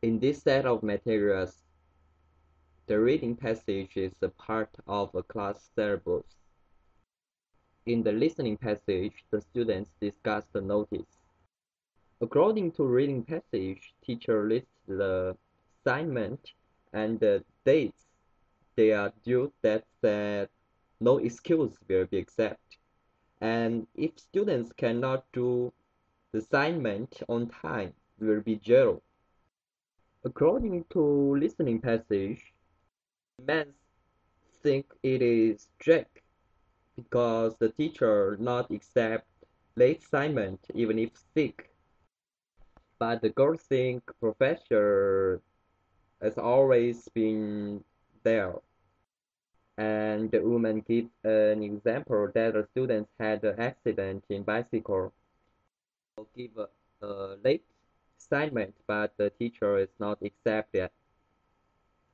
In this set of materials, the reading passage is a part of a class syllabus. In the listening passage, the students discuss the notice. According to reading passage, teacher lists the assignment and the dates they are due that said no excuse will be accepted. And if students cannot do the assignment on time, will be zero. According to listening passage, men think it is strict because the teacher not accept late assignment even if sick. But the girls think professor has always been there. And the woman gives an example that the students had an accident in bicycle. Give a late assignment, but the teacher is not accept it.